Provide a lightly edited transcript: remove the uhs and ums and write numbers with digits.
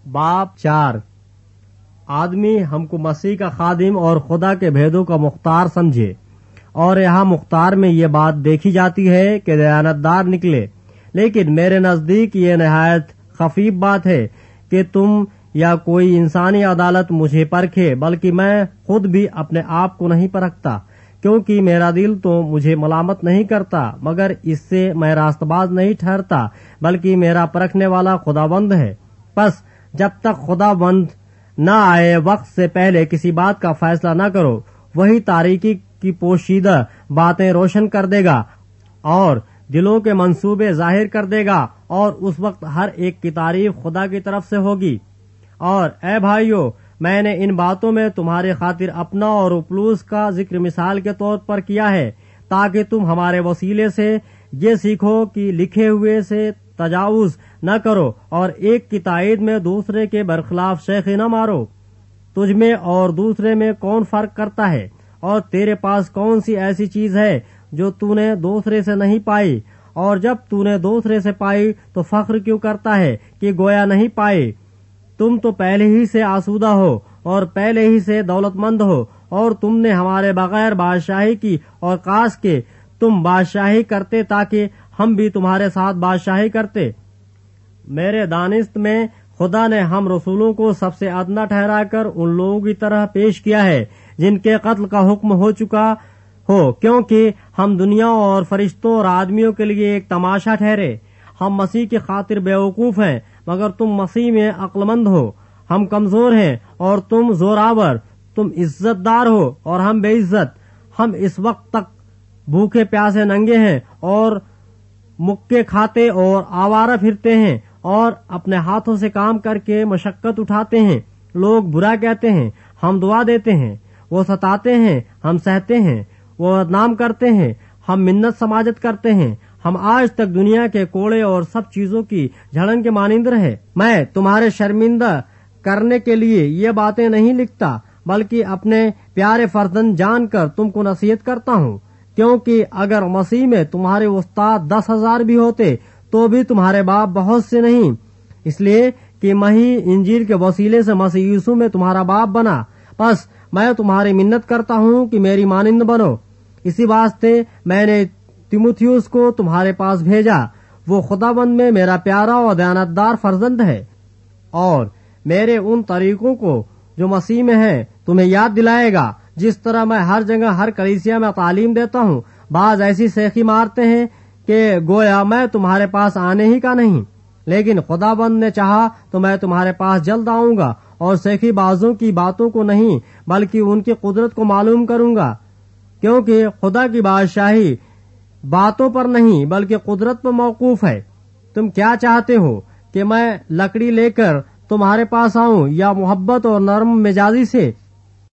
باب 4 آدمی ہم کو مسیح کا خادم اور خدا کے بھیدوں کا مختار سمجھے، اور یہاں مختار میں یہ بات دیکھی جاتی ہے کہ دیانتدار نکلے، لیکن میرے نزدیک یہ نہایت خفیف بات ہے کہ تم یا کوئی انسانی عدالت مجھے پرکھے، بلکہ میں خود بھی اپنے آپ کو نہیں پرکھتا، کیونکہ میرا دل تو مجھے ملامت نہیں کرتا، مگر اس سے میں راست باز نہیں ٹھہرتا، بلکہ میرا پرکھنے والا خداوند ہے۔ پس جب تک خداوند نہ آئے وقت سے پہلے کسی بات کا فیصلہ نہ کرو، وہی تاریکی کی پوشیدہ باتیں روشن کر دے گا اور دلوں کے منصوبے ظاہر کر دے گا، اور اس وقت ہر ایک کی تعریف خدا کی طرف سے ہوگی۔ اور اے بھائیو، میں نے ان باتوں میں تمہارے خاطر اپنا اور اپلوس کا ذکر مثال کے طور پر کیا ہے، تاکہ تم ہمارے وسیلے سے یہ سیکھو کہ لکھے ہوئے سے تجاوز نہ کرو، اور ایک کی تائید میں دوسرے کے برخلاف شیخی نہ مارو۔ تجھ میں اور دوسرے میں کون فرق کرتا ہے، اور تیرے پاس کون سی ایسی چیز ہے جو تو نے دوسرے سے نہیں پائی، اور جب تو نے دوسرے سے پائی تو فخر کیوں کرتا ہے کہ گویا نہیں پائی؟ تم تو پہلے ہی سے آسودہ ہو اور پہلے ہی سے دولت مند ہو، اور تم نے ہمارے بغیر بادشاہی کی، اور کاش کے تم بادشاہی کرتے تاکہ ہم بھی تمہارے ساتھ بادشاہی کرتے۔ میرے دانست میں خدا نے ہم رسولوں کو سب سے ادنا ٹھہرا کر ان لوگوں کی طرح پیش کیا ہے جن کے قتل کا حکم ہو چکا ہو، کیونکہ ہم دنیا اور فرشتوں اور آدمیوں کے لیے ایک تماشا ٹھہرے۔ ہم مسیح کی خاطر بیوقوف ہیں، مگر تم مسیح میں عقل مند ہو۔ ہم کمزور ہیں اور تم زوراور، تم عزت دار ہو اور ہم بے عزت۔ ہم اس وقت تک بھوکے پیاسے ننگے ہیں اور مکے کھاتے اور آوارہ پھرتے ہیں، اور اپنے ہاتھوں سے کام کر کے مشقت اٹھاتے ہیں۔ لوگ برا کہتے ہیں، ہم دعا دیتے ہیں۔ وہ ستاتے ہیں، ہم سہتے ہیں۔ وہ بدنام کرتے ہیں، ہم منت سماجت کرتے ہیں۔ ہم آج تک دنیا کے کوڑے اور سب چیزوں کی جھڑن کے مانند رہے۔ میں تمہارے شرمندہ کرنے کے لیے یہ باتیں نہیں لکھتا، بلکہ اپنے پیارے فرزند جان کر تم کو نصیحت کرتا ہوں، کیونکہ اگر مسیح میں تمہارے استاد 10,000 بھی ہوتے تو بھی تمہارے باپ بہت سے نہیں، اس لیے کہ میں ہی انجیل کے وسیلے سے مسیح یسوع میں تمہارا باپ بنا۔ بس میں تمہاری منت کرتا ہوں کہ میری مانند بنو۔ اسی واسطے میں نے تیموتھیوس کو تمہارے پاس بھیجا۔ وہ خداوند میں میرا پیارا اور دیانتدار فرزند ہے، اور میرے ان طریقوں کو جو مسیح میں ہیں تمہیں یاد دلائے گا، جس طرح میں ہر جگہ ہر کلیسیا میں تعلیم دیتا ہوں۔ بعض ایسی سیخی مارتے ہیں کہ گویا میں تمہارے پاس آنے ہی کا نہیں، لیکن خداوند نے چاہا تو میں تمہارے پاس جلد آؤں گا، اور سیخی بازوں کی باتوں کو نہیں بلکہ ان کی قدرت کو معلوم کروں گا، کیونکہ خدا کی بادشاہی باتوں پر نہیں بلکہ قدرت پر موقوف ہے۔ تم کیا چاہتے ہو کہ میں لکڑی لے کر تمہارے پاس آؤں، یا محبت اور نرم مزاجی سے؟